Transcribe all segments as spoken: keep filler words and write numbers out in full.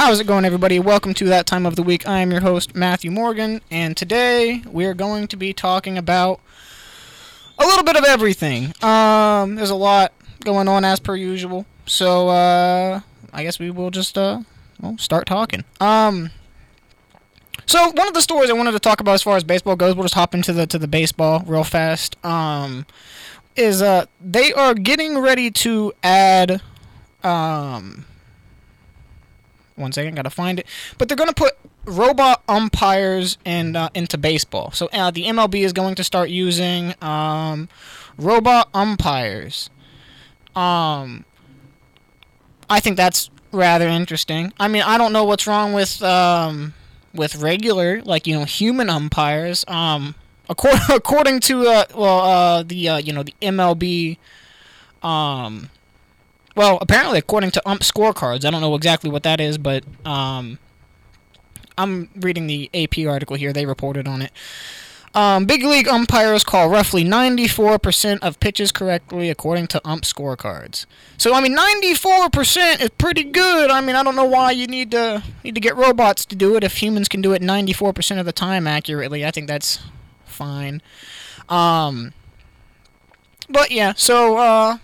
How's it going, everybody? Welcome to That Time of the Week. I am your host, Matthew Morgan, and today we're going to be talking about a little bit of everything. Um, there's a lot going on as per usual, so uh, I guess we will just uh, well, start talking. Um, so one of the stories I wanted to talk about as far as baseball goes, we'll just hop into the to the baseball real fast. Um, is uh, they are getting ready to add um. One second, gotta find it. But they're gonna put robot umpires in uh, into baseball. So uh, the M L B is going to start using um, robot umpires. Um, I think that's rather interesting. I mean, I don't know what's wrong with um, with regular, like you know, human umpires. Um, according according to uh, well, uh, the uh, you know the M L B. Um, Well, apparently, according to ump scorecards, I don't know exactly what that is, but um, I'm reading the A P article here. They reported on it. Um, big league umpires call roughly ninety-four percent of pitches correctly, according to ump scorecards. So, I mean, ninety-four percent is pretty good. I mean, I don't know why you need to need to get robots to do it if humans can do it ninety-four percent of the time accurately. I think that's fine. Um, but yeah, so. Uh,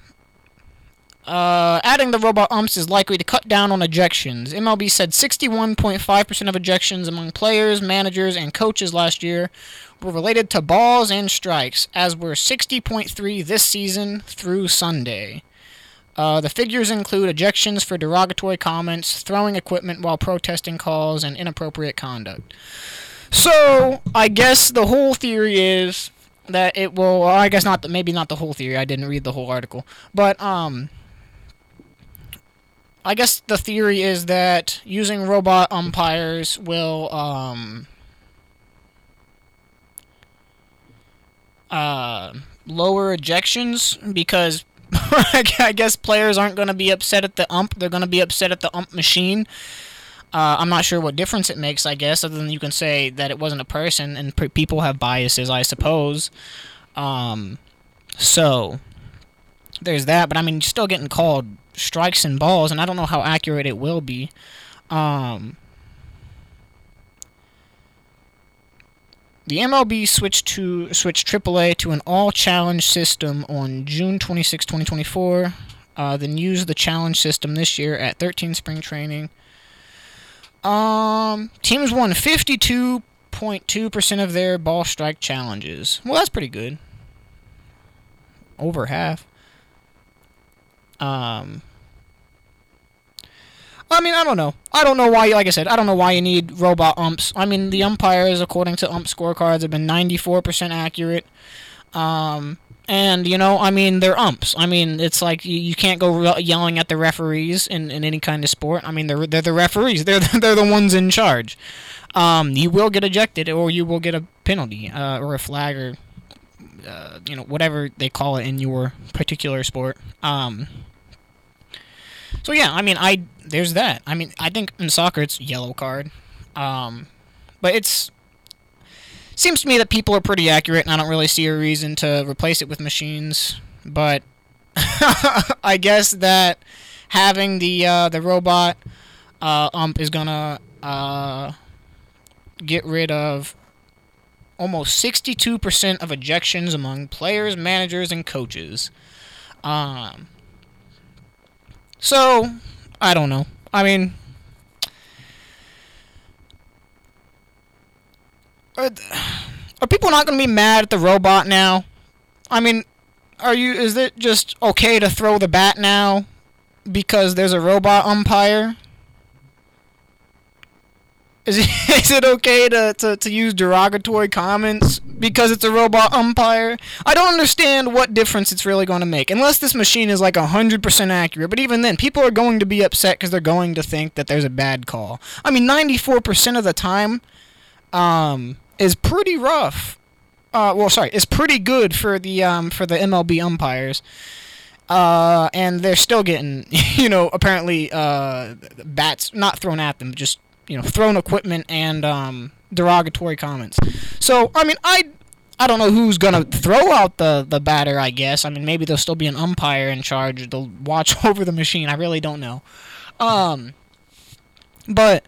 Uh, adding the robot umps is likely to cut down on ejections. M L B said sixty-one point five percent of ejections among players, managers, and coaches last year were related to balls and strikes, as were sixty point three percent this season through Sunday. Uh, the figures include ejections for derogatory comments, throwing equipment while protesting calls, and inappropriate conduct. So, I guess the whole theory is that it will, well, I guess not, the, maybe not the whole theory, I didn't read the whole article, but, um... I guess the theory is that using robot umpires will um, uh, lower ejections because I guess players aren't going to be upset at the ump. They're going to be upset at the ump machine. Uh, I'm not sure what difference it makes, I guess, other than you can say that it wasn't a person, and p- people have biases, I suppose. Um, so, there's that, but I mean, you're still getting called strikes and balls, and I don't know how accurate it will be. Um, the M L B switched to switched triple A to an all-challenge system on June twenty-sixth, twenty twenty-four, uh, then used the challenge system this year at thirteen spring training. Um, teams won fifty-two point two percent of their ball-strike challenges. Well, that's pretty good. Over half. Um, I mean, I don't know. I don't know why, like I said, I don't know why you need robot umps. I mean, the umpires, according to ump scorecards, have been ninety-four percent accurate. Um, and, you know, I mean, they're umps. I mean, it's like you, you can't go re- yelling at the referees in, in any kind of sport. I mean, they're, they're the referees. They're, they're the ones in charge. Um, you will get ejected or you will get a penalty uh, or a flag or, uh, you know, whatever they call it in your particular sport. Um... So yeah, I mean, I there's that. I mean, I think in soccer it's yellow card, um, but it's seems to me that people are pretty accurate, and I don't really see a reason to replace it with machines. But I guess that having the uh, the robot uh, ump is gonna uh, get rid of almost sixty-two percent of ejections among players, managers, and coaches. Um. So, I don't know. I mean, are, are people not going to be mad at the robot now? I mean, are you? Is it just okay to throw the bat now because there's a robot umpire? Is it, is it okay to, to, to use derogatory comments because it's a robot umpire? I don't understand what difference it's really going to make. Unless this machine is like one hundred percent accurate. But even then, people are going to be upset because they're going to think that there's a bad call. I mean, ninety-four percent of the time um, is pretty rough. Uh, well, sorry, is pretty good for the um, for the M L B umpires. Uh, and they're still getting, you know, apparently uh, bats not thrown at them, just you know, thrown equipment and um, derogatory comments. So, I mean, I I don't know who's going to throw out the, the batter, I guess. I mean, maybe there'll still be an umpire in charge to watch over the machine. I really don't know. Um, But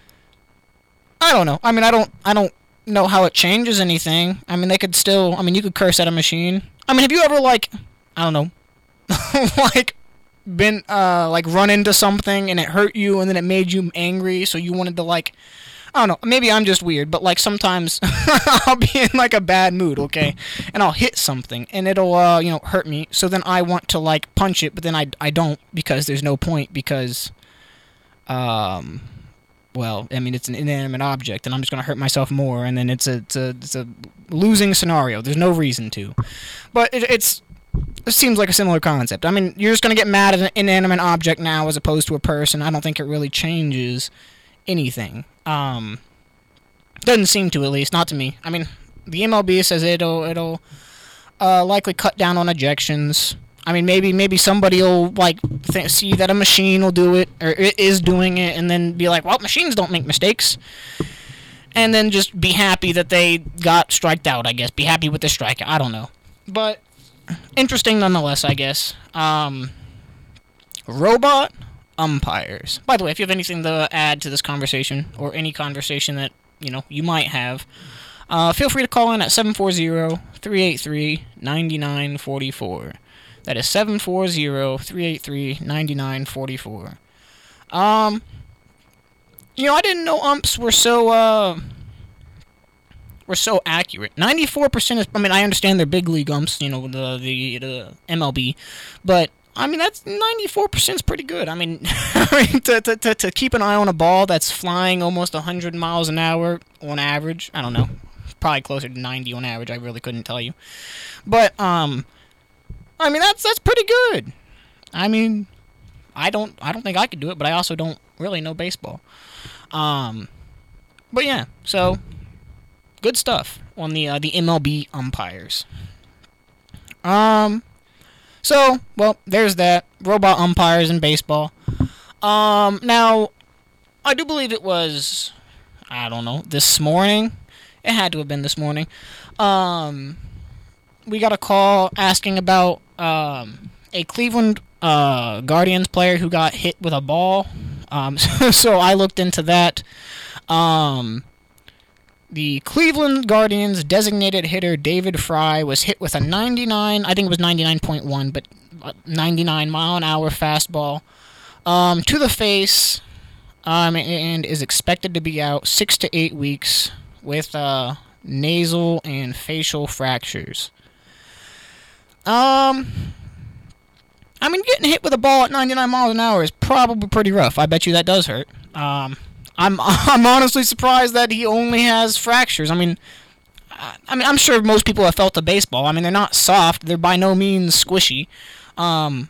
I don't know. I mean, I don't, I don't know how it changes anything. I mean, they could still. I mean, you could curse at a machine. I mean, have you ever like, I don't know, like been uh like run into something and it hurt you and then it made you angry, so you wanted to like, I don't know, maybe I'm just weird, but like sometimes I'll be in like a bad mood, okay, and I'll hit something and it'll uh you know hurt me, so then I want to like punch it, but then I I don't, because there's no point, because um well, I mean, it's an inanimate object, and I'm just gonna hurt myself more, and then it's a it's a, it's a losing scenario. There's no reason to, but it, it's it seems like a similar concept. I mean, you're just gonna get mad at an inanimate object now as opposed to a person. I don't think it really changes anything. Um, doesn't seem to, at least, not to me. I mean, the M L B says it'll it'll uh, likely cut down on ejections. I mean, maybe maybe somebody will like th- see that a machine will do it, or it is doing it, and then be like, well, machines don't make mistakes. And then just be happy that they got striked out, I guess. Be happy with the strikeout. I don't know. But interesting nonetheless, I guess. Um, robot umpires. By the way, if you have anything to add to this conversation, or any conversation that, you know, you might have, uh, feel free to call in at seven four zero, three eight three, nine nine four four. That is seven four zero, three eight three, nine nine four four. Um, you know, I didn't know umps were so, uh, were so accurate. ninety-four percent is, I mean, I understand they're big league umps, you know, the, the, the M L B, but, I mean, that's, ninety-four percent is pretty good. I mean, to, to, to, to keep an eye on a ball that's flying almost one hundred miles an hour on average, I don't know, probably closer to ninety on average, I really couldn't tell you. But, um... I mean, that's that's pretty good. I mean, I don't I don't think I could do it, but I also don't really know baseball. Um, but yeah, so good stuff on the uh, the M L B umpires. Um, so well, there's that, robot umpires in baseball. Um, now I do believe it was, I don't know, this morning. It had to have been this morning. Um, we got a call asking about um, a Cleveland uh, Guardians player who got hit with a ball. Um, so, so I looked into that. Um, the Cleveland Guardians designated hitter David Fry was hit with a ninety-nine, I think it was ninety-nine point one, but ninety-nine mile an hour fastball um, to the face, um, and is expected to be out six to eight weeks with uh, nasal and facial fractures. Um, I mean, getting hit with a ball at ninety-nine miles an hour is probably pretty rough. I bet you that does hurt. Um, I'm I'm honestly surprised that he only has fractures. I mean, I, I mean, I'm sure most people have felt a baseball. I mean, they're not soft. They're by no means squishy. Um,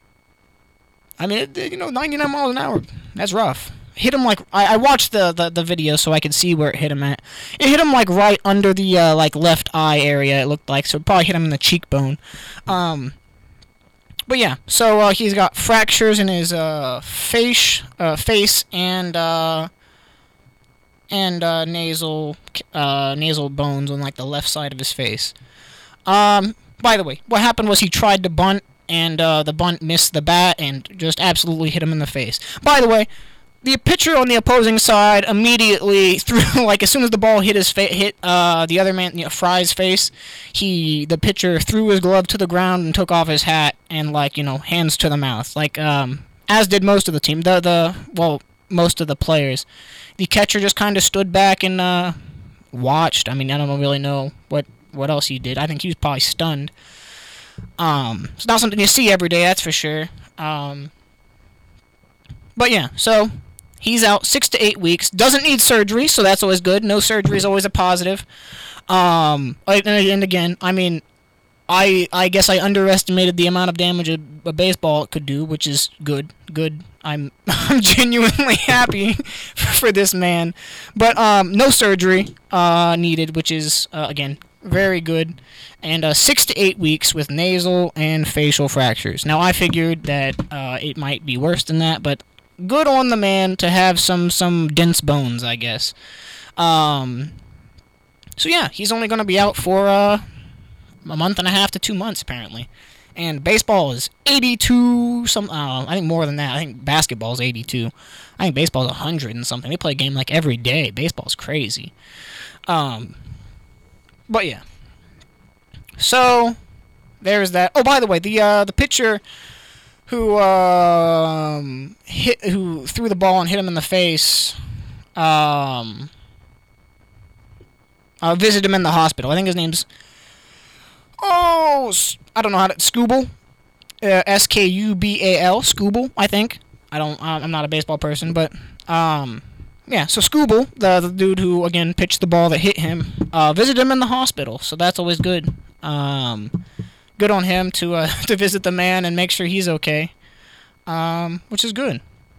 I mean, it, you know, ninety-nine miles an hour. That's rough. Hit him like I, I watched the, the, the video so I could see where it hit him at. It hit him like right under the uh, like left eye area. It looked like, so it probably hit him in the cheekbone. Um, but yeah, so uh, he's got fractures in his uh, face, uh, face and uh, and uh, nasal uh, nasal bones on like the left side of his face. Um, by the way, what happened was he tried to bunt, and uh, the bunt missed the bat and just absolutely hit him in the face. By the way, the pitcher on the opposing side immediately threw, like as soon as the ball hit his fa- hit uh, the other man, you know, Fry's face, he the pitcher threw his glove to the ground and took off his hat and like, you know, hands to the mouth, like um as did most of the team. The the well most of the players. The catcher just kind of stood back and uh, watched. I mean, I don't really know what what else he did. I think he was probably stunned. Um, it's not something you see every day, that's for sure. Um, but yeah, so. He's out six to eight weeks. Doesn't need surgery, so that's always good. No surgery is always a positive. Um, and again, I mean, I I guess I underestimated the amount of damage a, a baseball could do, which is good. Good. I'm I'm genuinely happy for this man. But um, no surgery uh, needed, which is uh, again very good. And uh, six to eight weeks with nasal and facial fractures. Now I figured that uh, it might be worse than that, but. Good on the man to have some, some dense bones, I guess. Um, so yeah, he's only going to be out for uh, a month and a half to two months, apparently. And baseball is eighty-two. Some uh, I think more than that. I think basketball is eighty-two. I think baseball is one hundred and something. They play a game like every day. Baseball's crazy. Um, but yeah. So there's that. Oh, by the way, the uh, the pitcher who um, hit who threw the ball and hit him in the face. Um, uh, visited him in the hospital. I think his name's oh I don't know how to Skubal, uh, S K U B A L Skubal. I think I don't. I'm not a baseball person, but um, yeah. So Skubal, the the dude who again pitched the ball that hit him, uh, visited him in the hospital. So that's always good. Um, good on him to uh, to visit the man and make sure he's okay. Um, which is good.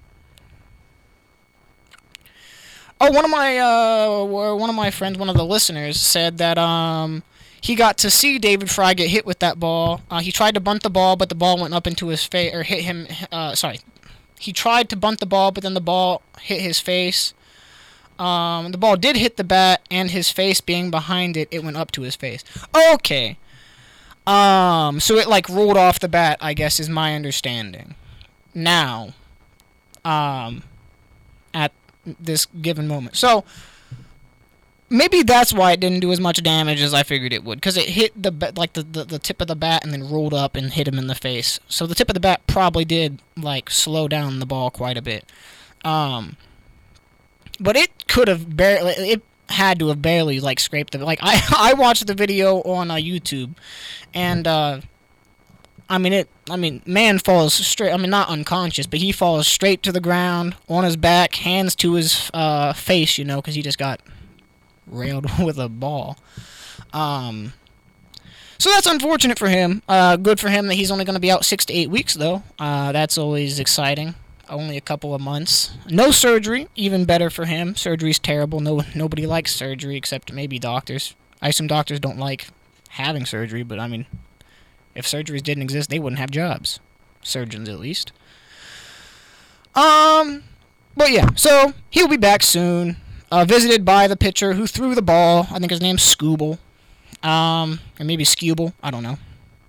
Oh, one of my uh, one of my friends, one of the listeners, said that um, he got to see David Fry get hit with that ball. Uh, he tried to bunt the ball, but the ball went up into his face, or hit him. Uh, sorry, he tried to bunt the ball, but then the ball hit his face. Um, the ball did hit the bat, and his face being behind it, it went up to his face. Okay. Um, so it like rolled off the bat, I guess, is my understanding. Now, um, at this given moment. So, maybe that's why it didn't do as much damage as I figured it would, because it hit the like the, the, the tip of the bat and then rolled up and hit him in the face. So the tip of the bat probably did like slow down the ball quite a bit. Um, but it could have barely, it had to have barely like scraped the, like I I watched the video on uh, YouTube, and uh, I mean it. I mean, man falls straight. I mean, not unconscious, but he falls straight to the ground on his back, hands to his uh, face. You know, because he just got railed with a ball. Um, so that's unfortunate for him. Uh, good for him that he's only going to be out six to eight weeks, though. Uh, that's always exciting. Only a couple of months. No surgery. Even better for him. Surgery's terrible. No, nobody likes surgery except maybe doctors. I assume doctors don't like having surgery, but I mean, if surgeries didn't exist, they wouldn't have jobs. Surgeons, at least. Um, but yeah, so he'll be back soon. Uh, visited by the pitcher who threw the ball. I think his name's Skubal. Um, or maybe Skubal. I don't know.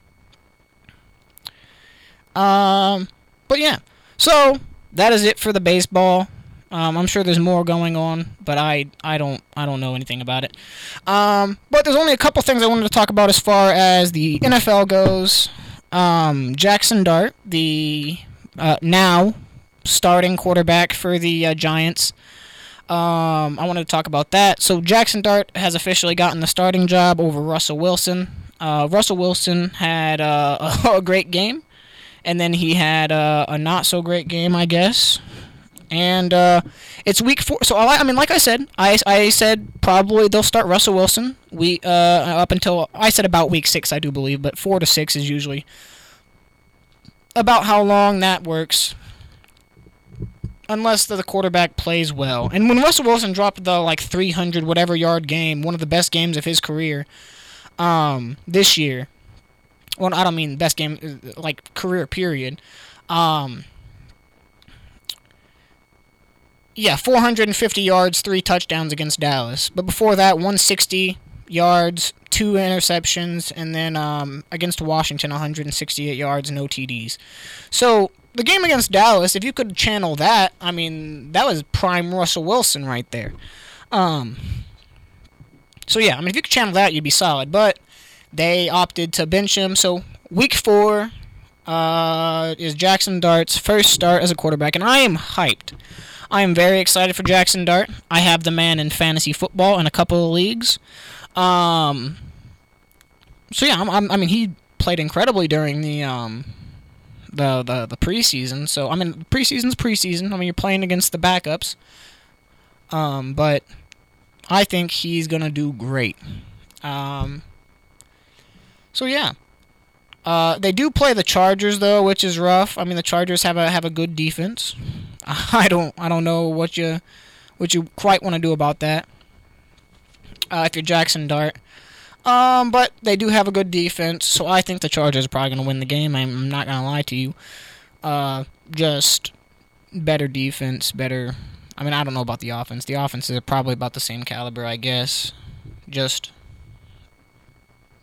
Um, but yeah. So, that is it for the baseball. Um, I'm sure there's more going on, but I, I don't I don't know anything about it. Um, but there's only a couple things I wanted to talk about as far as the N F L goes. Um, Jackson Dart, the uh, now starting quarterback for the uh, Giants. Um, I wanted to talk about that. So Jackson Dart has officially gotten the starting job over Russell Wilson. Uh, Russell Wilson had uh, a great game, and then he had uh, a not so great game, I guess. And uh, it's week four. So I, I mean, like I said, I, I said probably they'll start Russell Wilson. We uh, up until I said about week six, I do believe, but four to six is usually about how long that works. Unless the quarterback plays well. And when Russell Wilson dropped the like three hundred whatever yard game, one of the best games of his career, um, this year. Well, I don't mean best game, like career period. Um, yeah, four hundred fifty yards, three touchdowns against Dallas. But before that, one hundred sixty yards, two interceptions, and then um, against Washington, one hundred sixty-eight yards, no T Ds. So the game against Dallas, if you could channel that, I mean, that was prime Russell Wilson right there. Um, so, yeah, I mean, if you could channel that, you'd be solid. But they opted to bench him. So, week four uh, is Jackson Dart's first start as a quarterback. And I am hyped. I am very excited for Jackson Dart. I have the man in fantasy football in a couple of leagues. Um, so, yeah, I'm, I'm, I mean, he played incredibly during the... Um, The, the the preseason. So, I mean, preseason's preseason. I mean, you're playing against the backups. Um, but I think he's going to do great. Um, so, yeah. Uh, they do play the Chargers, though, which is rough. I mean, the Chargers have a have a good defense. I don't I don't know what you what you quite want to do about that. Uh, if you're Jackson Dart. Um, but they do have a good defense, so I think the Chargers are probably going to win the game. I'm not going to lie to you. Uh, just better defense, better... I mean, I don't know about the offense. The offense is probably about the same caliber, I guess. Just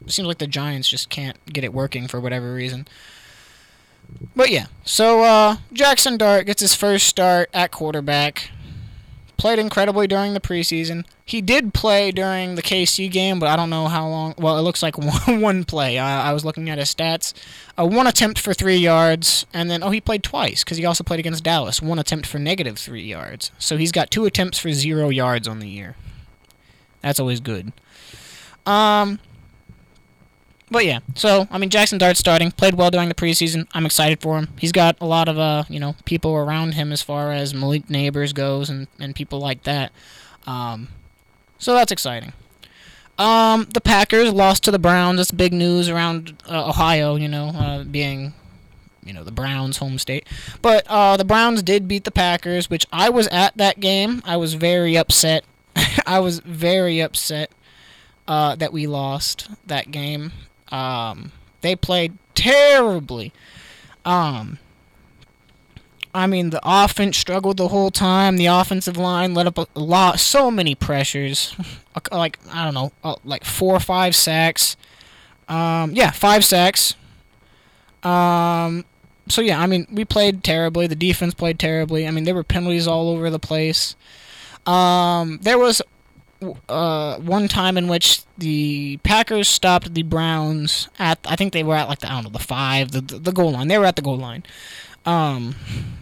it seems like the Giants just can't get it working for whatever reason. But yeah, so uh, Jackson Dart gets his first start at quarterback. Played incredibly during the preseason. He did play during the K C game, but I don't know how long. Well, it looks like one, one play. I, I was looking at his stats. Uh, one attempt for three yards, and then, oh, he played twice, because he also played against Dallas. One attempt for negative three yards. So he's got two attempts for zero yards on the year. That's always good. Um... But yeah, so, I mean, Jackson Dart starting, played well during the preseason. I'm excited for him. He's got a lot of, uh, you know, people around him as far as Malik Neighbors goes and, and people like that. Um, so that's exciting. Um, the Packers lost to the Browns. That's big news around uh, Ohio, you know, uh, being, you know, the Browns' home state. But uh, the Browns did beat the Packers, which I was at that game. I was very upset. I was very upset uh, that we lost that game. Um, they played terribly. Um, I mean, the offense struggled the whole time. The offensive line let up a lot, so many pressures. Like, I don't know, like four or five sacks. Um, yeah, five sacks. Um, so yeah, I mean, we played terribly. The defense played terribly. I mean, there were penalties all over the place. Um, there was Uh, one time in which the Packers stopped the Browns at, I think they were at like the, I don't know, the five, the, the, the goal line. They were at the goal line. Um,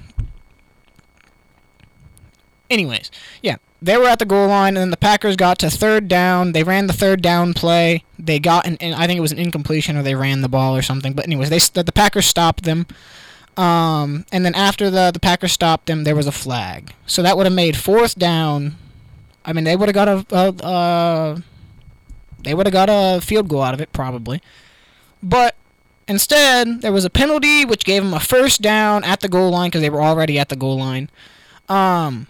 anyways, yeah, they were at the goal line, and then the Packers got to third down. They ran the third down play. They got an, I think it was an incompletion, or they ran the ball or something. But anyways, they the Packers stopped them. Um, and then after the, the Packers stopped them, there was a flag. So that would have made fourth down. I mean, they would have got a, a uh, they would have got a field goal out of it, probably. But instead, there was a penalty, which gave them a first down at the goal line, because they were already at the goal line. Um,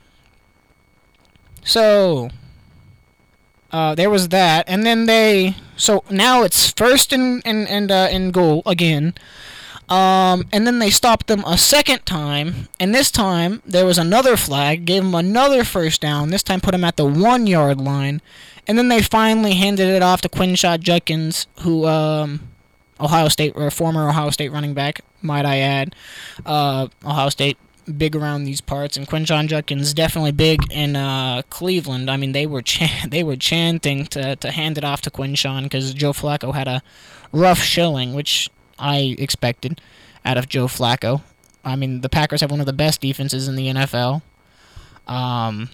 so, uh, there was that, and then they, so now it's first and, and, and, uh, in goal again. Um, and then they stopped them a second time, and this time there was another flag, gave them another first down, this time put them at the one-yard line, and then they finally handed it off to Quinshon Judkins, who, um, Ohio State, or former Ohio State running back, might I add. Uh, Ohio State, big around these parts, and Quinshon Judkins definitely big in, uh, Cleveland. I mean, they were ch- they were chanting to, to hand it off to Quinshon, because Joe Flacco had a rough showing, which I expected out of Joe Flacco. I mean, the Packers have one of the best defenses in the N F L. Um,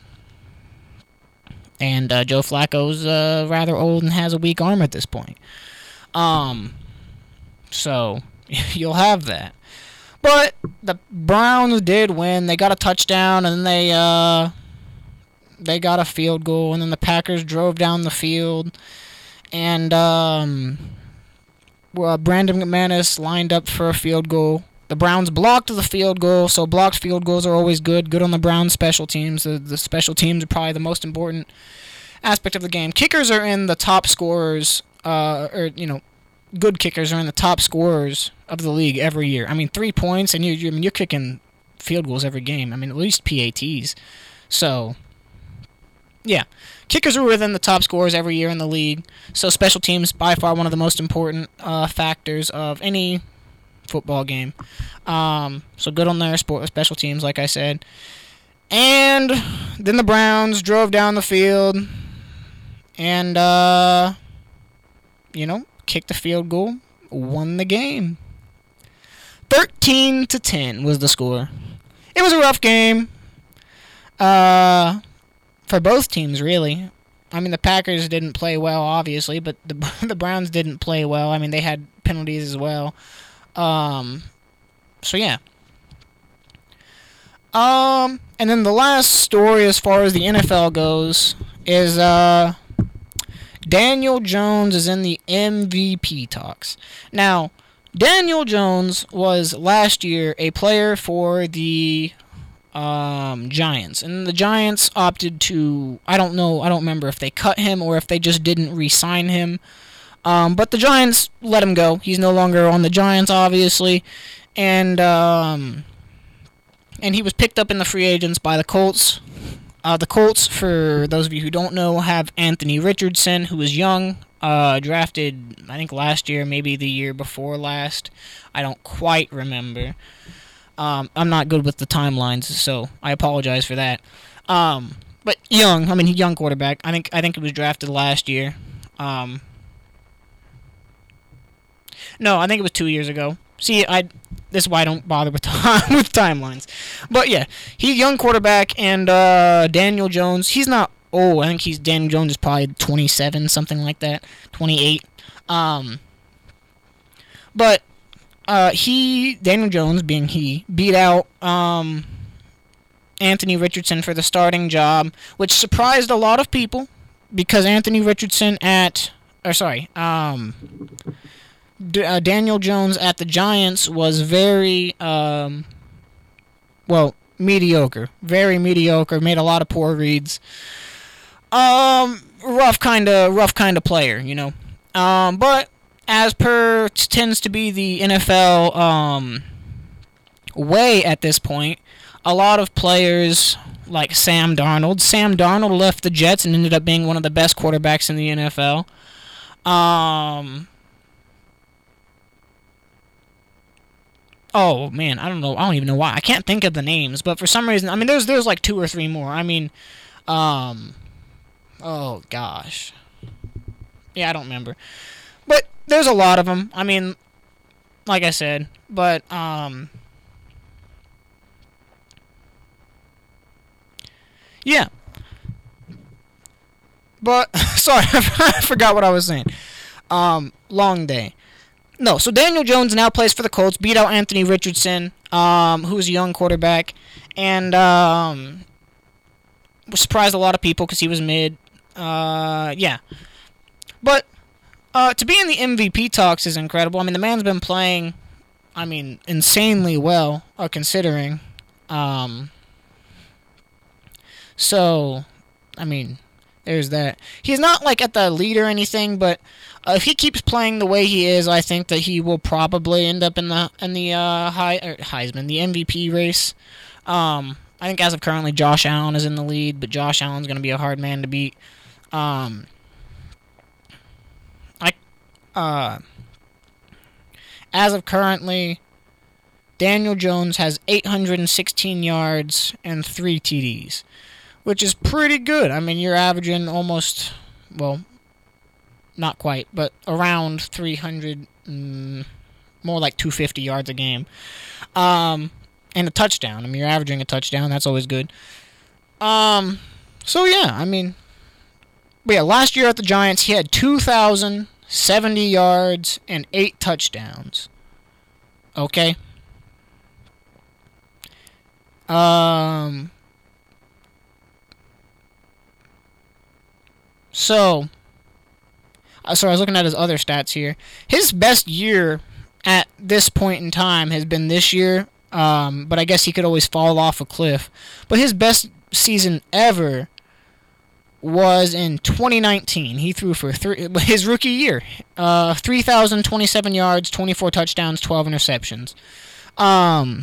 and uh, Joe Flacco's uh, rather old and has a weak arm at this point. Um, so, you'll have that. But the Browns did win. They got a touchdown, and then they, uh, they got a field goal, and then the Packers drove down the field. And, um... Well, Brandon McManus lined up for a field goal. The Browns blocked the field goal, so blocked field goals are always good. Good on the Browns' special teams. The, the special teams are probably the most important aspect of the game. Kickers are in the top scorers, uh, or, you know, good kickers are in the top scorers of the league every year. I mean, three points, and you, you, I mean, you're kicking field goals every game. I mean, at least P A Ts. So, yeah. Kickers are within the top scorers every year in the league, so special teams, by far one of the most important uh, factors of any football game. Um, so good on their sport, special teams, like I said. And then the Browns drove down the field and, uh, you know, kicked the field goal, won the game. thirteen to ten was the score. It was a rough game. Uh... For both teams, really. I mean, the Packers didn't play well, obviously, but the the Browns didn't play well. I mean, they had penalties as well. Um, so, yeah. Um, and then the last story as far as the N F L goes is uh, Daniel Jones is in the M V P talks. Now, Daniel Jones was last year a player for the Um, Giants, and the Giants opted to, I don't know, I don't remember if they cut him or if they just didn't re-sign him, um, but the Giants let him go. He's no longer on the Giants, obviously, and, um, and he was picked up in the free agents by the Colts. Uh, the Colts, for those of you who don't know, have Anthony Richardson, who is young, Uh, drafted, I think, last year, maybe the year before last. I don't quite remember. Um, I'm not good with the timelines, so I apologize for that. Um, but young, I mean, young quarterback. I think I think he was drafted last year. Um, no, I think it was two years ago. See, I this is why I don't bother with with timelines. But yeah, he's a young quarterback, and uh, Daniel Jones. He's not old. I think he's Daniel Jones is probably twenty-seven, something like that, twenty-eight. Um, but uh, he Daniel Jones, being he, beat out um, Anthony Richardson for the starting job, which surprised a lot of people because Anthony Richardson at or sorry. Um, D- uh, Daniel Jones at the Giants was very, um, well, mediocre. Very mediocre. Made a lot of poor reads. Um, rough kind of, rough kind of player, you know. Um, but as per t- tends to be the N F L um, way at this point, a lot of players like Sam Darnold. Sam Darnold left the Jets and ended up being one of the best quarterbacks in the N F L. Um. Oh man, I don't know. I don't even know why. I can't think of the names, but for some reason, I mean, there's there's like two or three more. I mean, um, oh gosh, yeah, I don't remember, but there's a lot of them. I mean, like I said, but um, yeah, but sorry, I forgot what I was saying. Um, long day. No, so Daniel Jones now plays for the Colts, beat out Anthony Richardson, um, who's a young quarterback, and um, surprised a lot of people because he was mid. Uh, yeah. But uh, to be in the M V P talks is incredible. I mean, the man's been playing, I mean, insanely well, uh, considering. Um, so, I mean, there's that. He's not, like, at the lead or anything, but Uh, if he keeps playing the way he is, I think that he will probably end up in the in the uh, high er, Heisman, the M V P race. Um, I think as of currently, Josh Allen is in the lead, but Josh Allen's going to be a hard man to beat. Um, I, uh, as of currently, Daniel Jones has eight hundred sixteen yards and three T Ds, which is pretty good. I mean, you're averaging almost, well, not quite, but around three hundred, mm, more like two hundred fifty yards a game. Um, and a touchdown. I mean, you're averaging a touchdown. That's always good. Um, so, yeah, I mean, but yeah, last year at the Giants, he had two thousand seventy yards and eight touchdowns. Okay? Um, so... So I was looking at his other stats here. His best year at this point in time has been this year, um, but I guess he could always fall off a cliff. But his best season ever was in twenty nineteen. He threw for three, his rookie year, uh, three thousand twenty-seven yards, twenty-four touchdowns, twelve interceptions. Um,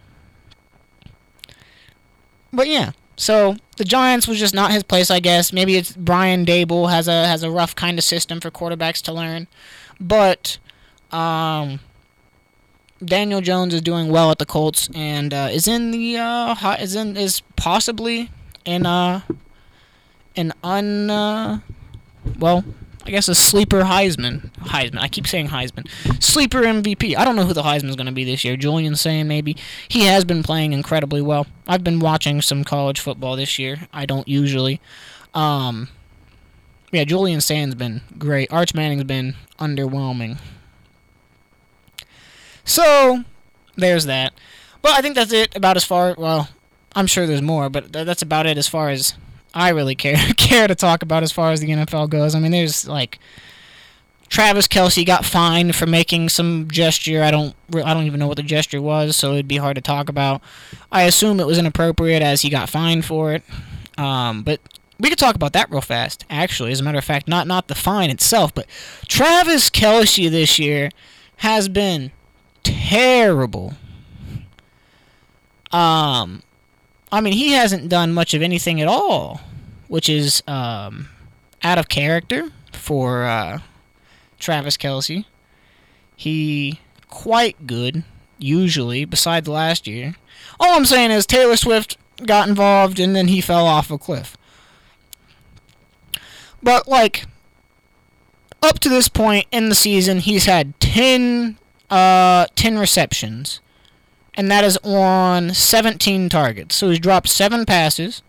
but yeah. So the Giants was just not his place, I guess. Maybe it's Brian Daboll has a has a rough kind of system for quarterbacks to learn, but um, Daniel Jones is doing well at the Colts and uh, is in the uh, is in is possibly in uh an un uh, well I guess a sleeper Heisman Heisman. I keep saying Heisman. Sleeper M V P. I don't know who the Heisman's going to be this year. Julian Sayin maybe. He has been playing incredibly well. I've been watching some college football this year. I don't usually. Um, yeah, Julian Sayin's been great. Arch Manning's been underwhelming. So, there's that. But I think that's it about as far, well, I'm sure there's more, but th- that's about it as far as I really care care to talk about as far as the N F L goes. I mean, there's like Travis Kelce got fined for making some gesture. I don't I don't even know what the gesture was, so it'd be hard to talk about. I assume it was inappropriate as he got fined for it. Um, but we could talk about that real fast. Actually, as a matter of fact, not not the fine itself, but Travis Kelce this year has been terrible. Um, I mean, he hasn't done much of anything at all, which is um, out of character for uh, Travis Kelce. He quite good, usually, beside last year. All I'm saying is Taylor Swift got involved and then he fell off a cliff. But, like, up to this point in the season, he's had ten, uh, ten receptions. And that is on seventeen targets. So he's dropped seven passes,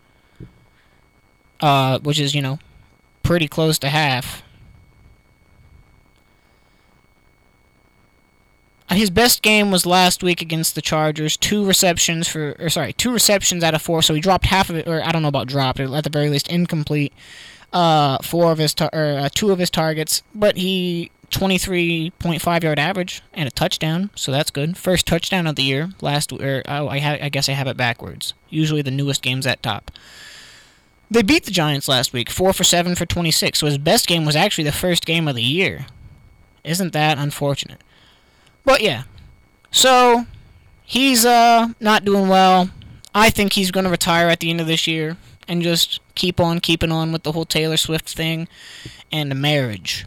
uh, which is, you know, pretty close to half. His best game was last week against the Chargers. Two receptions for, or sorry, two receptions out of four. So he dropped half of it, or I don't know about dropped, at the very least incomplete. Uh, four of his, tar- or uh, two of his targets, but he twenty-three point five yard average and a touchdown, so that's good. First touchdown of the year. Last, or oh, I ha- I guess I have it backwards. Usually the newest game's at top. They beat the Giants last week, four for seven for twenty-six. So his best game was actually the first game of the year. Isn't that unfortunate? But yeah, so he's uh not doing well. I think he's going to retire at the end of this year and just keep on keeping on with the whole Taylor Swift thing and the marriage.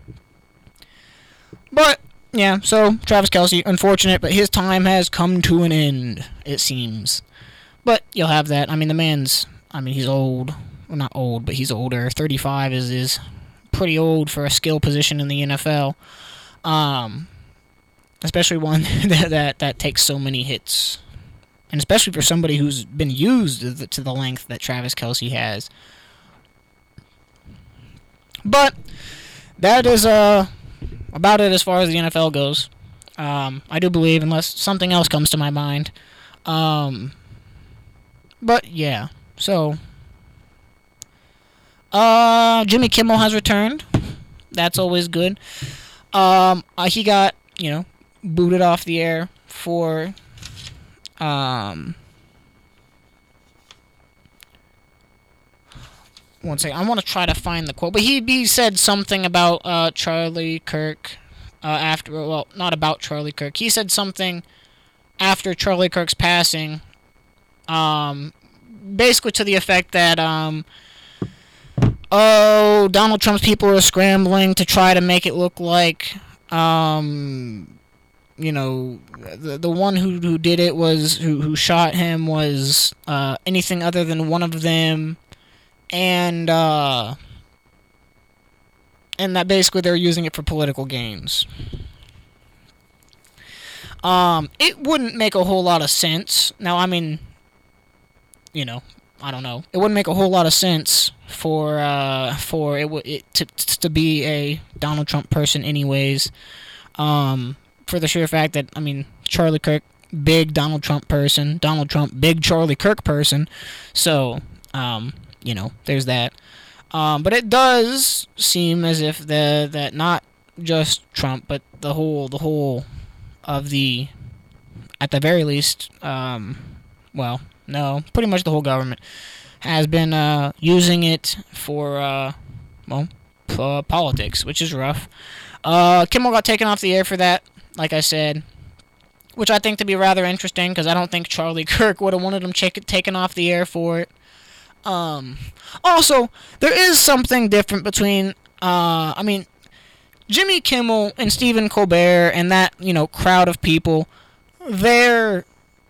But yeah, so Travis Kelce, unfortunate, but his time has come to an end, it seems. But you'll have that. I mean, the man's, I mean, he's old. Well, not old, but he's older. thirty-five is is pretty old for a skill position in the N F L. Um, especially one that, that, that takes so many hits. And especially for somebody who's been used to the, to the length that Travis Kelce has. But that is uh, about it as far as the N F L goes. Um, I do believe, unless something else comes to my mind. Um, but yeah, so uh, Jimmy Kimmel has returned. That's always good. Um, uh, he got, you know, booted off the air for um. One second, I want to try to find the quote, but he he said something about uh, Charlie Kirk uh, after, well, not about Charlie Kirk. He said something after Charlie Kirk's passing, um, basically to the effect that um, oh, Donald Trump's people are scrambling to try to make it look like um. You know, the the one who who did it was who who shot him was uh, anything other than one of them, and uh, and that basically they're using it for political gains. Um, it wouldn't make a whole lot of sense. Now, I mean, you know, I don't know. It wouldn't make a whole lot of sense for uh for it, it to to be a Donald Trump person, anyways. Um. For the sheer fact that, I mean, Charlie Kirk, big Donald Trump person. Donald Trump, big Charlie Kirk person. So, um, you know, there's that. Um, but it does seem as if the that not just Trump, but the whole the whole of the, at the very least, um, well, no, pretty much the whole government has been uh, using it for, uh, well, uh, politics, which is rough. Uh, Kimmel got taken off the air for that. Like I said, which I think to be rather interesting, because I don't think Charlie Kirk would have wanted him ch- taken off the air for it. Um, also, there is something different between, uh, I mean, Jimmy Kimmel and Stephen Colbert and that, you know, crowd of people. They're,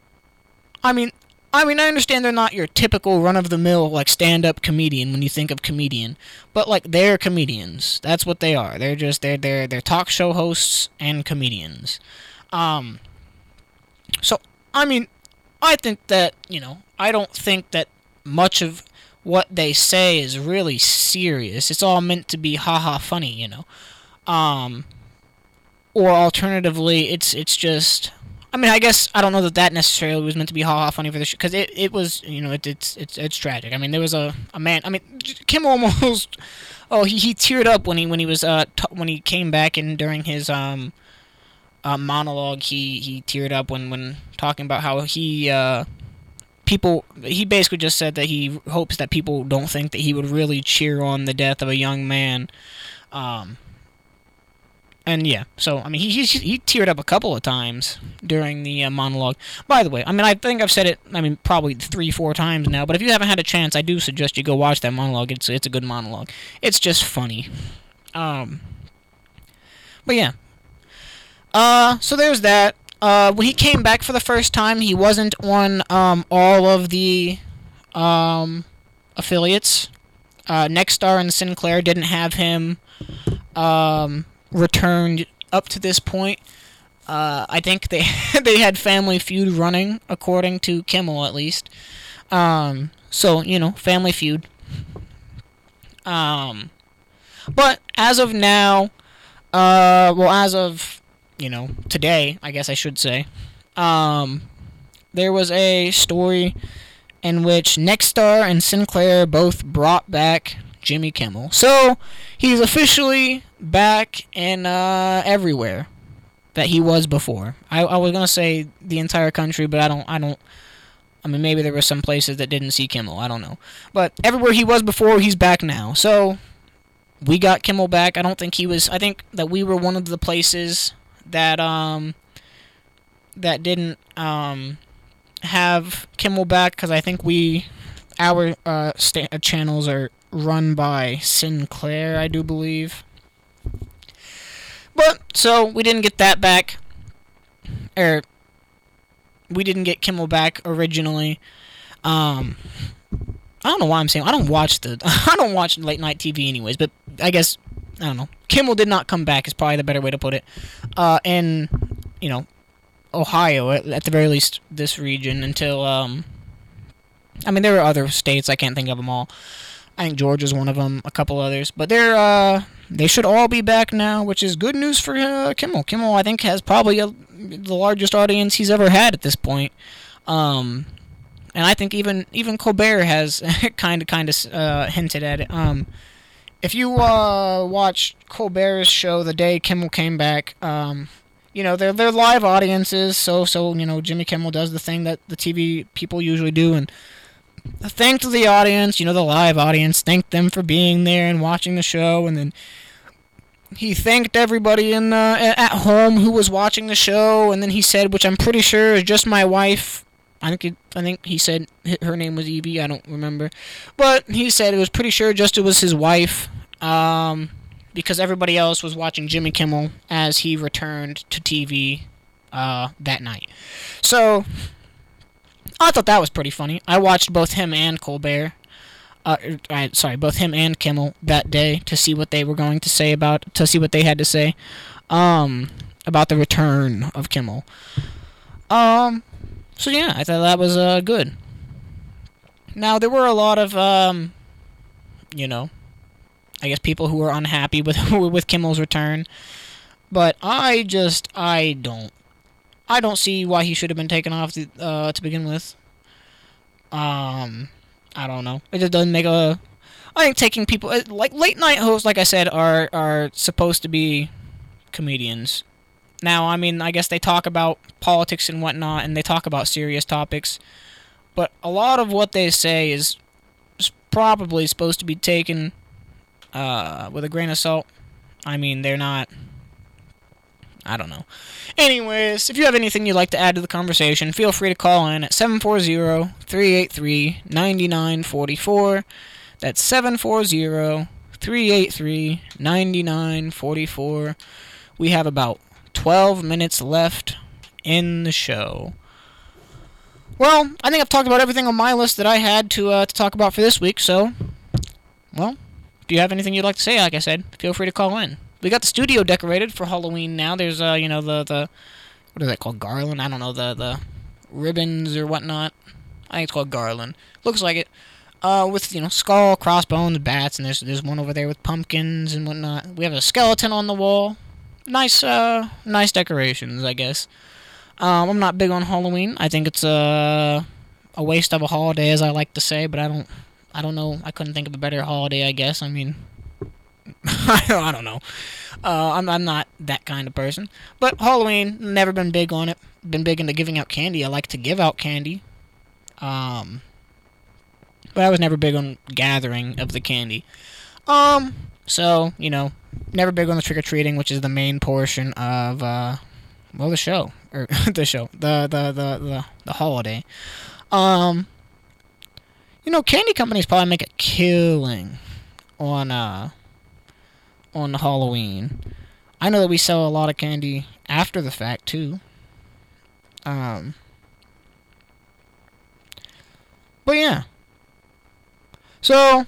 I mean, I mean, I understand they're not your typical run-of-the-mill, like, stand-up comedian when you think of comedian, but, like, they're comedians. That's what they are. They're just, they're, they're, they're talk show hosts and comedians. Um, so, I mean, I think that, you know, I don't think that much of what they say is really serious. It's all meant to be ha-ha funny, you know. Um, or alternatively, it's, it's just... I mean, I guess I don't know that that necessarily was meant to be ha-ha funny for the show, because it, it was, you know, it, it's it's it's tragic. I mean, there was a, a man. I mean, Kim almost, oh, he, he teared up when he when he was uh t- when he came back and during his um uh, monologue, he he teared up when when talking about how he uh people he basically just said that he hopes that people don't think that he would really cheer on the death of a young man. Um. And yeah, so, I mean, he, he he teared up a couple of times during the uh, monologue. By the way, I mean, I think I've said it, I mean, probably three, four times now, but if you haven't had a chance, I do suggest you go watch that monologue. It's it's a good monologue. It's just funny. Um, but yeah. Uh, so there's that. Uh, when he came back for the first time, he wasn't on um, all of the um, affiliates. Uh, Nexstar and Sinclair didn't have him um, returned up to this point. Uh, I think they they had Family Feud running, according to Kimmel at least. Um, so you know, Family Feud. Um, but as of now, uh, well, as of you know today, I guess I should say, um, there was a story in which Nexstar and Sinclair both brought back Jimmy Kimmel. So he's officially back in uh, everywhere that he was before. I, I was gonna say the entire country, but I don't. I don't. I mean, maybe there were some places that didn't see Kimmel. I don't know. But everywhere he was before, he's back now. So we got Kimmel back. I don't think he was. I think that we were one of the places that um that didn't um have Kimmel back, because I think we our uh sta- channels are run by Sinclair, I do believe. But so we didn't get that back, or we didn't get Kimmel back originally. Um, I don't know why I'm saying I don't watch the I don't watch late night T V anyways. But I guess I don't know. Kimmel did not come back is probably the better way to put it. Uh, in you know Ohio, at, at the very least, this region until um. I mean, there were other states, I can't think of them all. I think Georgia's one of them, a couple others, but they're uh they should all be back now, which is good news for uh, Kimmel. Kimmel, I think, has probably a, the largest audience he's ever had at this point. Um, and I think even even Colbert has kind of kind of uh, hinted at it. Um, if you uh watch Colbert's show the day Kimmel came back, um, you know they're they're live audiences, so so you know Jimmy Kimmel does the thing that the T V people usually do and thanked the audience, you know, the live audience, thanked them for being there and watching the show, and then he thanked everybody in uh, at home who was watching the show, and then he said, which I'm pretty sure is just my wife. I think it, I think he said her name was Evie. I don't remember, but he said it was pretty sure just it was his wife, um, because everybody else was watching Jimmy Kimmel as he returned to T V uh, that night. So I thought that was pretty funny. I watched both him and Colbert, uh, I, sorry, both him and Kimmel that day to see what they were going to say about, to see what they had to say, um, about the return of Kimmel. Um, so yeah, I thought that was, uh, good. Now, there were a lot of, um, you know, I guess people who were unhappy with, with Kimmel's return, but I just, I don't. I don't see why he should have been taken off to, uh, to begin with. Um, I don't know. It just doesn't make a. I think taking people like late night hosts, like I said, are are supposed to be comedians. Now, I mean, I guess they talk about politics and whatnot, and they talk about serious topics, but a lot of what they say is, is probably supposed to be taken uh, with a grain of salt. I mean, they're not. I don't know. Anyways, if you have anything you'd like to add to the conversation, feel free to call in at seven four zero, three eight three, nine nine four four. That's seven four zero, three eight three, nine nine four four. We have about twelve minutes left in the show. Well, I think I've talked about everything on my list that I had to uh, to talk about for this week, so, well, if you have anything you'd like to say, like I said, feel free to call in. We got the studio decorated for Halloween now. There's, uh, you know, the, the, what is that called, garland? I don't know, the, the ribbons or whatnot. I think it's called garland. Looks like it. Uh, with, you know, skull, crossbones, bats, and there's, there's one over there with pumpkins and whatnot. We have a skeleton on the wall. Nice, uh, nice decorations, I guess. Um, I'm not big on Halloween. I think it's a, a waste of a holiday, as I like to say, but I don't, I don't know. I couldn't think of a better holiday, I guess. I mean... I don't know. Uh, I'm I'm not that kind of person. But Halloween, never been big on it. Been big into giving out candy. I like to give out candy. Um, but I was never big on gathering of the candy. Um, so, you know, never big on the trick-or-treating, which is the main portion of, uh, well, the show. Or, the show. The, the, the, the, the holiday. Um, you know, candy companies probably make a killing on, uh, on Halloween. I know that we sell a lot of candy after the fact, too. Um, but yeah. So,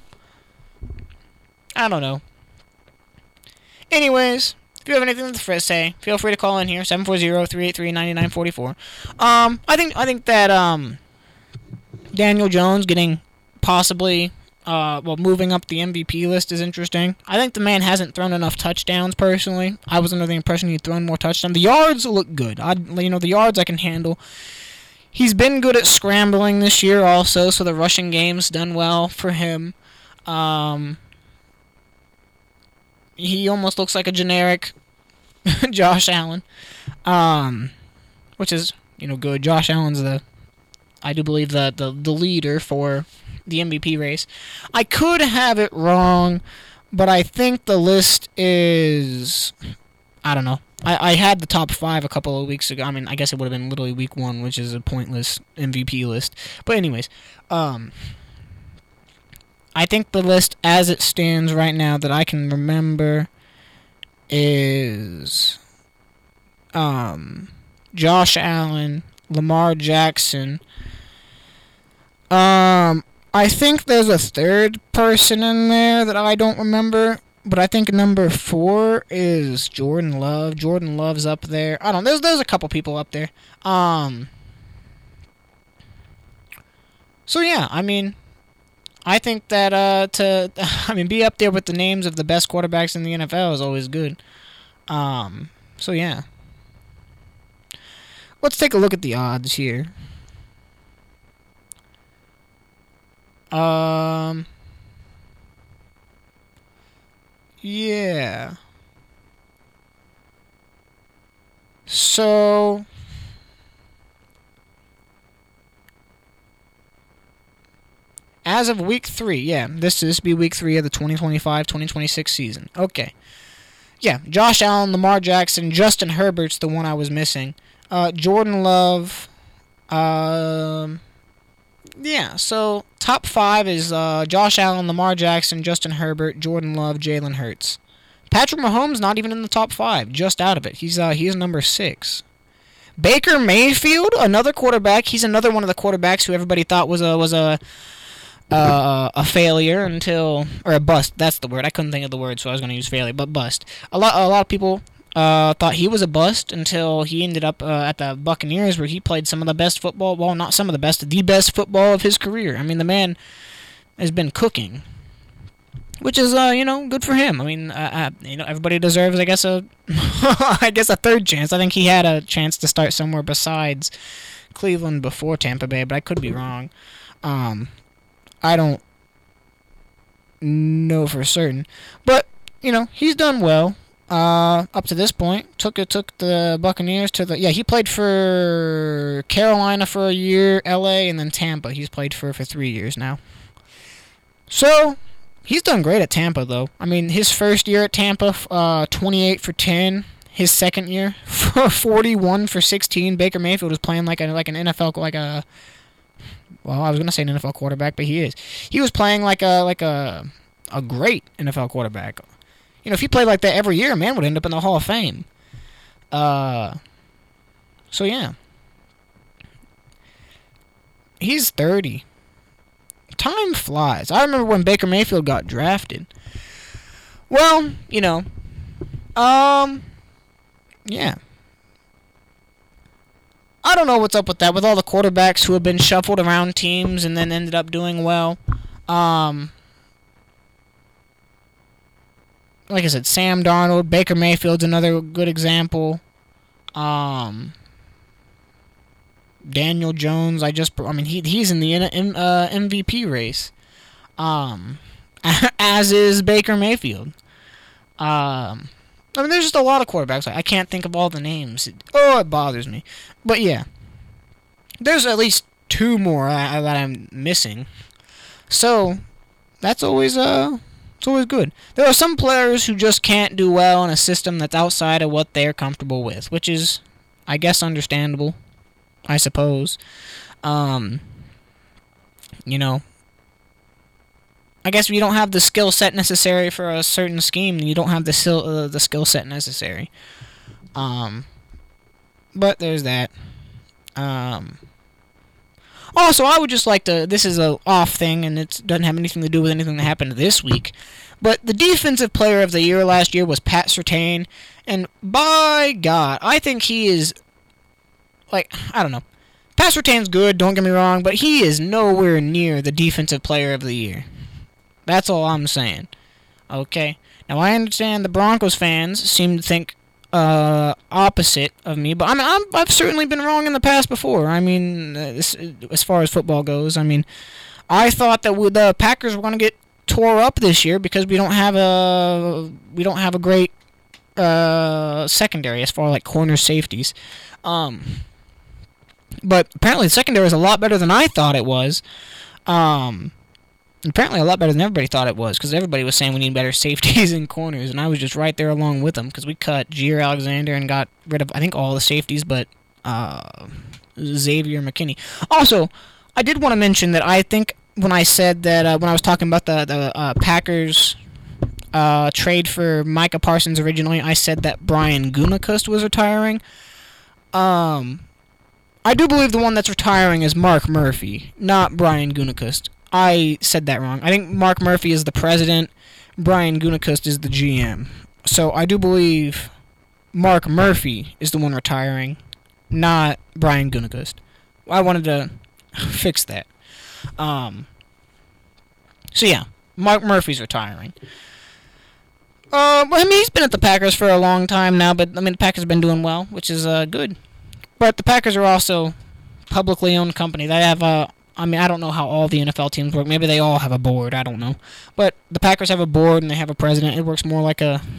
I don't know. Anyways, if you have anything to say, feel free to call in here, seven four zero, three eight three, nine nine four four. Um, I think I think that um, Daniel Jones getting possibly, uh, well, moving up the M V P list is interesting. I think the man hasn't thrown enough touchdowns, personally. I was under the impression he'd thrown more touchdowns. The yards look good. I, you know, the yards I can handle. He's been good at scrambling this year also, so the rushing game's done well for him. Um... He almost looks like a generic Josh Allen, um, which is, you know, good. Josh Allen's the, I do believe, the, the, the leader for the M V P race. I could have it wrong, but I think the list is, I don't know. I, I had the top five a couple of weeks ago. I mean, I guess it would have been literally week one, which is a pointless M V P list. But anyways, um... I think the list as it stands right now that I can remember is um, Josh Allen, Lamar Jackson. Um, I think there's a third person in there that I don't remember, but I think number four is Jordan Love. Jordan Love's up there. I don't know. There's, there's a couple people up there. Um, so, yeah, I mean... I think that uh, to, I mean, be up there with the names of the best quarterbacks in the N F L is always good. Um, so, yeah. Let's take a look at the odds here. Um, yeah. So... As of week three, yeah, this is be week three of the twenty twenty-five twenty twenty-six season. Okay. Yeah, Josh Allen, Lamar Jackson, Justin Herbert's the one I was missing. Uh, Jordan Love. Um, yeah, so top five is uh, Josh Allen, Lamar Jackson, Justin Herbert, Jordan Love, Jalen Hurts. Patrick Mahomes not even in the top five, just out of it. He's uh, he's number six. Baker Mayfield, another quarterback. He's another one of the quarterbacks who everybody thought was a was a Uh, a failure until, or a bust. That's the word. I couldn't think of the word, so I was going to use failure, but bust. A lot, a lot of people uh, thought he was a bust until he ended up uh, at the Buccaneers, where he played some of the best football. Well, not some of the best, the best football of his career. I mean, the man has been cooking, which is, uh, you know, good for him. I mean, uh, uh, you know, everybody deserves, I guess, a, I guess, a third chance. I think he had a chance to start somewhere besides Cleveland before Tampa Bay, but I could be wrong. Um. I don't know for certain. But, you know, he's done well uh, up to this point. Took it, took the Buccaneers to the... Yeah, he played for Carolina for a year, L A, and then Tampa. He's played for, for three years now. So, he's done great at Tampa, though. I mean, his first year at Tampa, uh, twenty-eight for ten. His second year, forty-one for sixteen. Baker Mayfield was playing like a, like an N F L... like a... Well, I was gonna say an N F L quarterback, but he is. He was playing like a like a a great N F L quarterback. You know, if he played like that every year, man would end up in the Hall of Fame. Uh, so yeah, he's thirty. Time flies. I remember when Baker Mayfield got drafted. Well, you know, um, yeah. I don't know what's up with that, with all the quarterbacks who have been shuffled around teams and then ended up doing well. Um, like I said, Sam Darnold, Baker Mayfield's another good example. Um, Daniel Jones, I just, I mean, he he's in the uh, M V P race. Um, as is Baker Mayfield. Um... I mean, there's just a lot of quarterbacks. I can't think of all the names. Oh, it bothers me. But yeah, there's at least two more uh, that I'm missing. So that's always uh, it's always good. There are some players who just can't do well in a system that's outside of what they're comfortable with, which is, I guess, understandable. I suppose. Um, you know, I guess if you don't have the skill set necessary for a certain scheme, then you don't have the skill uh, the skill set necessary. Um, but there's that. Um, also, I would just like to. This is a off thing, and it doesn't have anything to do with anything that happened this week. But the defensive player of the year last year was Pat Surtain, and by God, I think he is. Like, I don't know. Pat Surtain's good, don't get me wrong, but he is nowhere near the defensive player of the year. That's all I'm saying. Okay? Now, I understand the Broncos fans seem to think uh, opposite of me, but I mean, I'm, I've certainly been wrong in the past before. I mean, uh, this, as far as football goes, I mean, I thought that the Packers were going to get tore up this year because we don't have a we don't have a great uh, secondary as far as like corner safeties. Um, but apparently, the secondary is a lot better than I thought it was. Um, Apparently a lot better than everybody thought it was, because everybody was saying we need better safeties and corners, and I was just right there along with them, because we cut Jaire Alexander and got rid of, I think, all the safeties, but uh, Xavier McKinney. Also, I did want to mention that I think when I said that, uh, when I was talking about the, the uh, Packers uh, trade for Micah Parsons originally, I said that Brian Gutekunst was retiring. Um, I do believe the one that's retiring is Mark Murphy, not Brian Gutekunst. I said that wrong. I think Mark Murphy is the president. Brian Gutekunst is the G M. So I do believe Mark Murphy is the one retiring, not Brian Gutekunst. I wanted to fix that. Um. So yeah, Mark Murphy's retiring. Uh, well, I mean, he's been at the Packers for a long time now, but I mean, the Packers have been doing well, which is uh, good. But the Packers are also publicly owned company. They have a uh, I mean, I don't know how all the N F L teams work. Maybe they all have a board. I don't know. But the Packers have a board and they have a president. It works more like a...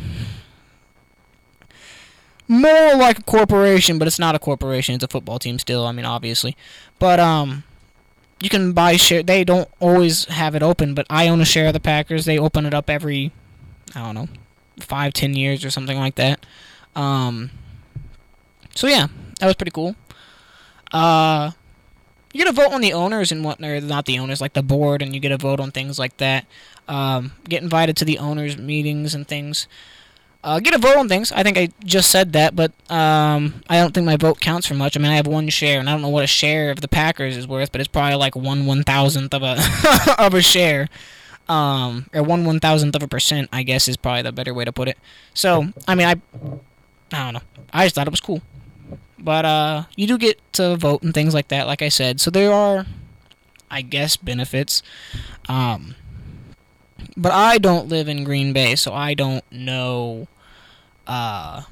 More like a corporation, but it's not a corporation. It's a football team still, I mean, obviously. But, um... you can buy share. They don't always have it open, but I own a share of the Packers. They open it up every, I don't know, five, ten years or something like that. Um... So, yeah. That was pretty cool. Uh... You get a vote on the owners and what, or not the owners, like the board, and you get a vote on things like that. Um, get invited to the owners' meetings and things. Uh, get a vote on things. I think I just said that, but um, I don't think my vote counts for much. I mean, I have one share, and I don't know what a share of the Packers is worth, but it's probably like one one thousandth of a of a share, um, or one one thousandth of a percent. I guess is probably the better way to put it. So, I mean, I, I don't know. I just thought it was cool. But uh, you do get to vote and things like that, like I said. So there are, I guess, benefits. Um, but I don't live in Green Bay, so I don't know. Uh,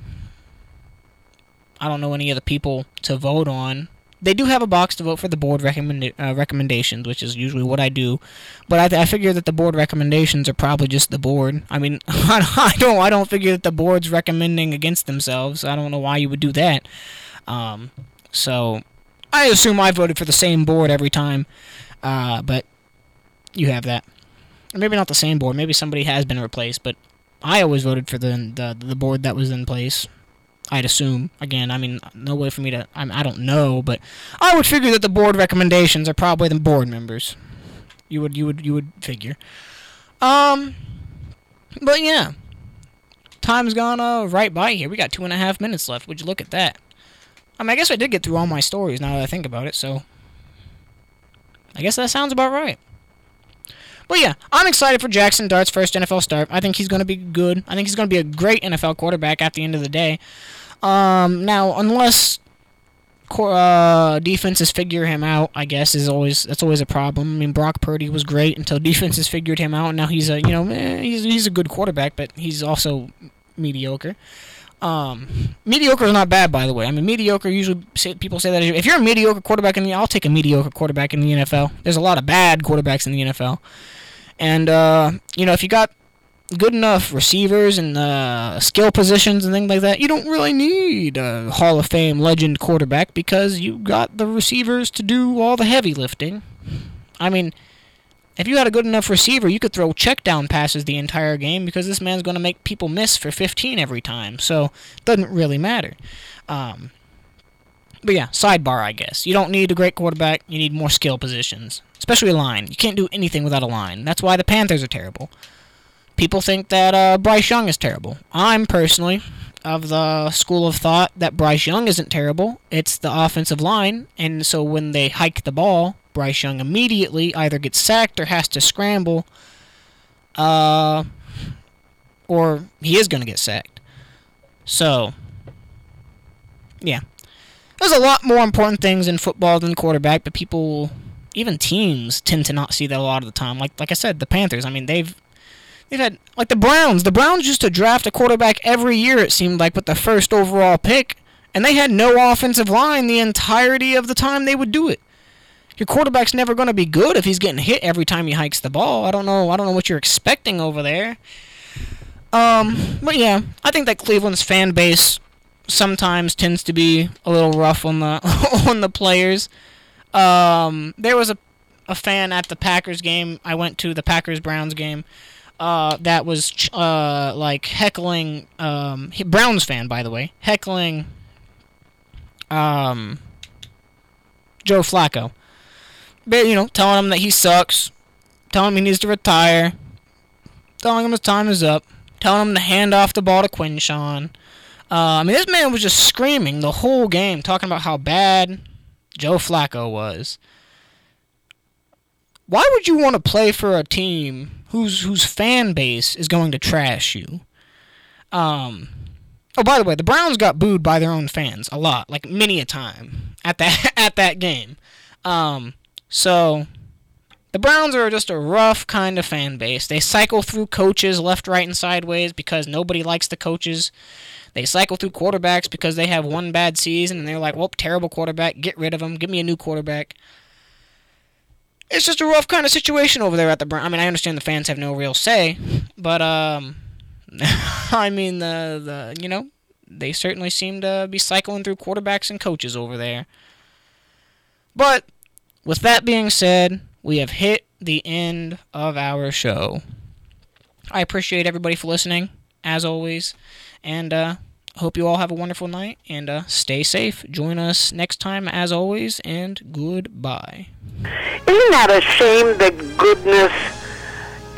I don't know any of the people to vote on. They do have a box to vote for the board recommend uh, recommendations, which is usually what I do. But I, th- I figure that the board recommendations are probably just the board. I mean, I don't, I don't figure that the board's recommending against themselves. I don't know why you would do that. Um, so, I assume I voted for the same board every time, uh, but you have that. Or maybe not the same board, maybe somebody has been replaced, but I always voted for the the, the board that was in place, I'd assume. Again, I mean, no way for me to, I, mean, I don't know, but I would figure that the board recommendations are probably the board members. You would, you would, you would figure. Um, but yeah, time's gone uh, right by here. We got two and a half minutes left. Would you look at that? I mean, I guess I did get through all my stories now that I think about it, so I guess that sounds about right. But yeah, I'm excited for Jackson Dart's first N F L start. I think he's going to be good. I think he's going to be a great N F L quarterback at the end of the day. Um, now, unless uh, defenses figure him out, I guess is always that's always a problem. I mean, Brock Purdy was great until defenses figured him out, and now he's a you know eh, he's he's a good quarterback, but he's also mediocre. Um, mediocre is not bad, by the way. I mean, mediocre, usually say, people say that if you're a mediocre quarterback in the, I'll take a mediocre quarterback in the N F L. There's a lot of bad quarterbacks in the N F L. And, uh, you know, if you got good enough receivers and uh, skill positions and things like that, you don't really need a Hall of Fame legend quarterback because you got the receivers to do all the heavy lifting. I mean, if you had a good enough receiver, you could throw check down passes the entire game because this man's going to make people miss for fifteen every time. So it doesn't really matter. Um, But yeah, sidebar, I guess. You don't need a great quarterback. You need more skill positions, especially a line. You can't do anything without a line. That's why the Panthers are terrible. People think that uh, Bryce Young is terrible. I'm personally of the school of thought that Bryce Young isn't terrible. It's the offensive line, and so when they hike the ball, Bryce Young immediately either gets sacked or has to scramble, uh, or he is going to get sacked. So, yeah. There's a lot more important things in football than quarterback, but people, even teams, tend to not see that a lot of the time. Like like I said, the Panthers, I mean, they've they've had, like the Browns. The Browns used to draft a quarterback every year, it seemed like, with the first overall pick, and they had no offensive line the entirety of the time they would do it. Your quarterback's never going to be good if he's getting hit every time he hikes the ball. I don't know. I don't know what you're expecting over there. Um, but yeah, I think that Cleveland's fan base sometimes tends to be a little rough on the on the players. Um, there was a a fan at the Packers game I went to, the Packers Browns game, uh, that was uh like heckling um Browns fan, by the way, heckling um Joe Flacco. But, you know, telling him that he sucks, telling him he needs to retire, telling him his time is up, telling him to hand off the ball to Quinshawn. Uh, I mean, this man was just screaming the whole game, talking about how bad Joe Flacco was. Why would you want to play for a team whose whose fan base is going to trash you? Um, oh, by the way, the Browns got booed by their own fans a lot, like many a time at that at that game. Um, so the Browns are just a rough kind of fan base. They cycle through coaches left, right, and sideways because nobody likes the coaches. They cycle through quarterbacks because they have one bad season, and they're like, well, terrible quarterback, get rid of him, give me a new quarterback. It's just a rough kind of situation over there at the Browns. I mean, I understand the fans have no real say, but, um, I mean, the, the, you know, they certainly seem to be cycling through quarterbacks and coaches over there. But, with that being said, we have hit the end of our show. I appreciate everybody for listening, as always. And uh, hope you all have a wonderful night, and uh, stay safe. Join us next time, as always, and goodbye. Isn't that a shame that goodness